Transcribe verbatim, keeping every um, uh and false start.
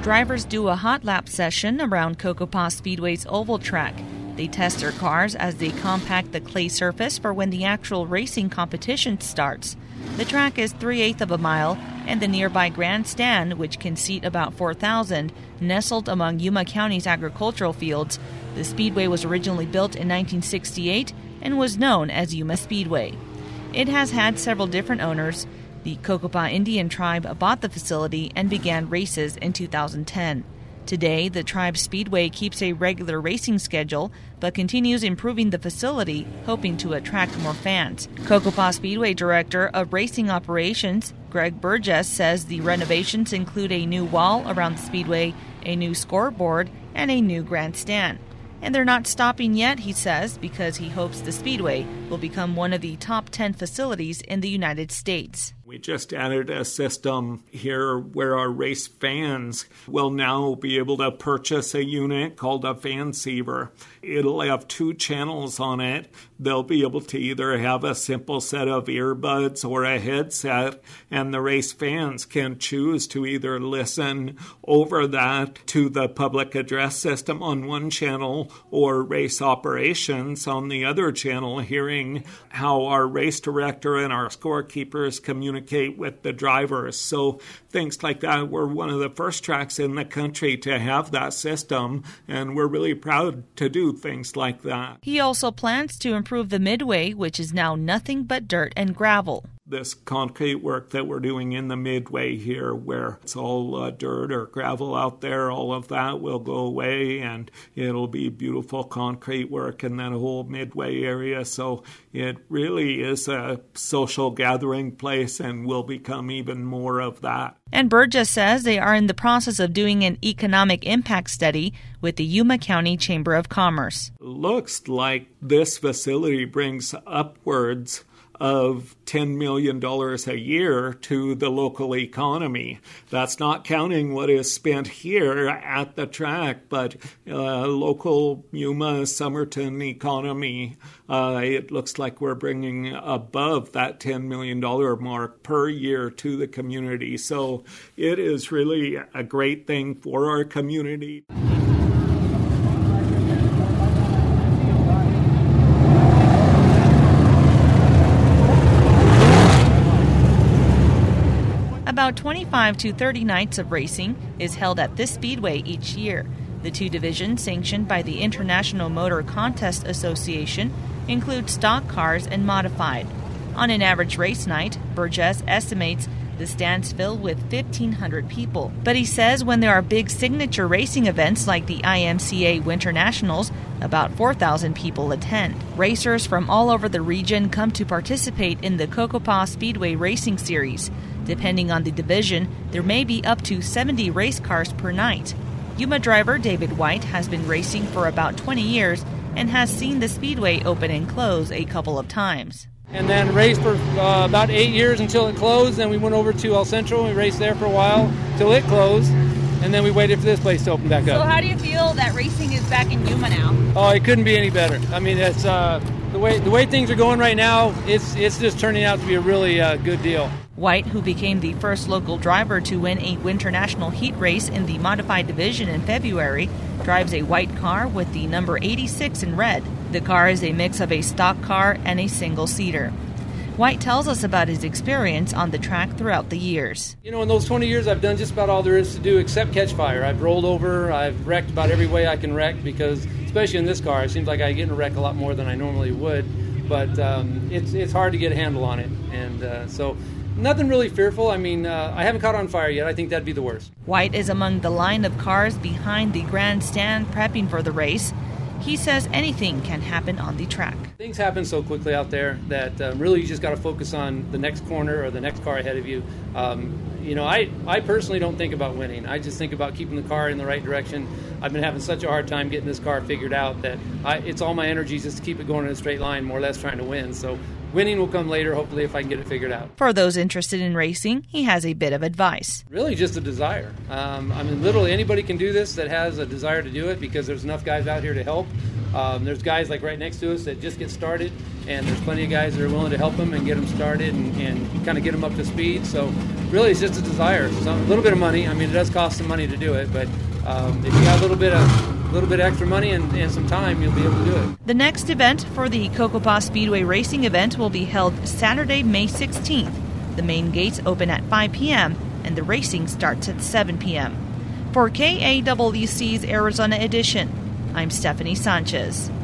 Drivers do a hot lap session around Cocopah Speedway's oval track. They test their cars as they compact the clay surface for when the actual racing competition starts. The track is three-eighths of a mile, and the nearby grandstand, which can seat about four thousand, nestled among Yuma County's agricultural fields. The speedway was originally built in nineteen sixty-eight and was known as Yuma Speedway. It has had several different owners. The Cocopah Indian tribe bought the facility and began races in two thousand ten. Today, the tribe's speedway keeps a regular racing schedule, but continues improving the facility, hoping to attract more fans. Cocopah Speedway Director of Racing Operations, Greg Burgess, says the renovations include a new wall around the speedway, a new scoreboard, and a new grandstand. And they're not stopping yet, he says, because he hopes the speedway will become one of the top ten facilities in the United States. We just added a system here where our race fans will now be able to purchase a unit called a Fanceiver. It'll have two channels on it. They'll be able to either have a simple set of earbuds or a headset, and the race fans can choose to either listen over that to the public address system on one channel or race operations on the other channel, hearing how our race director and our scorekeepers communicate with the drivers. So things like that. We're one of the first tracks in the country to have that system, and we're really proud to do things like that. He also plans to improve the midway, which is now nothing but dirt and gravel. This concrete work that we're doing in the midway here, where it's all uh, dirt or gravel out there, all of that will go away, and it'll be beautiful concrete work in that whole midway area. So it really is a social gathering place and will become even more of that. And Burgess says they are in the process of doing an economic impact study with the Yuma County Chamber of Commerce. Looks like this facility brings upwards of ten million dollars a year to the local economy. That's not counting what is spent here at the track, but uh, local Yuma, Somerton economy, uh, it looks like we're bringing above that ten million dollars mark per year to the community. So it is really a great thing for our community. About twenty-five to thirty nights of racing is held at this speedway each year. The two divisions sanctioned by the International Motor Contest Association include stock cars and modified. On an average race night, Burgess estimates the stands fill with fifteen hundred people. But he says when there are big signature racing events like the I M C A Winter Nationals, about four thousand people attend. Racers from all over the region come to participate in the Cocopah Speedway Racing Series. Depending on the division, there may be up to seventy race cars per night. Yuma driver David White has been racing for about twenty years and has seen the speedway open and close a couple of times. And then raced for uh, about eight years until it closed. Then we went over to El Centro and we raced there for a while till it closed. And then we waited for this place to open back up. So how do you feel that racing is back in Yuma now? Oh, it couldn't be any better. I mean, it's uh, the way the way things are going right now. It's it's just turning out to be a really uh, good deal. White, who became the first local driver to win a Winter National Heat race in the modified division in February, drives a white car with the number eighty-six in red. The car is a mix of a stock car and a single-seater. White tells us about his experience on the track throughout the years. You know, in those twenty years, I've done just about all there is to do except catch fire. I've rolled over, I've wrecked about every way I can wreck because, especially in this car, it seems like I get in a wreck a lot more than I normally would. But um, it's it's hard to get a handle on it. And uh, so nothing really fearful. I mean, uh, I haven't caught on fire yet. I think that'd be the worst. White is among the line of cars behind the grandstand prepping for the race. He says anything can happen on the track. Things happen so quickly out there that um, really you just got to focus on the next corner or the next car ahead of you. Um, you know, I, I personally don't think about winning. I just think about keeping the car in the right direction. I've been having such a hard time getting this car figured out that I, it's all my energy just to keep it going in a straight line, more or less trying to win. So winning will come later, hopefully, if I can get it figured out. For those interested in racing, he has a bit of advice. Really just a desire. Um, I mean, literally anybody can do this that has a desire to do it because there's enough guys out here to help. Um, there's guys like right next to us that just get started, and there's plenty of guys that are willing to help them and get them started and, and kind of get them up to speed. So really it's just it's a desire. So a little bit of money. I mean, it does cost some money to do it, but um, if you got a little bit of a little bit extra money and, and some time, you'll be able to do it. The next event for the Cocopah Speedway Racing event will be held Saturday, May sixteenth. The main gates open at five p.m. and the racing starts at seven p.m. For K A W C's Arizona Edition, I'm Stephanie Sanchez.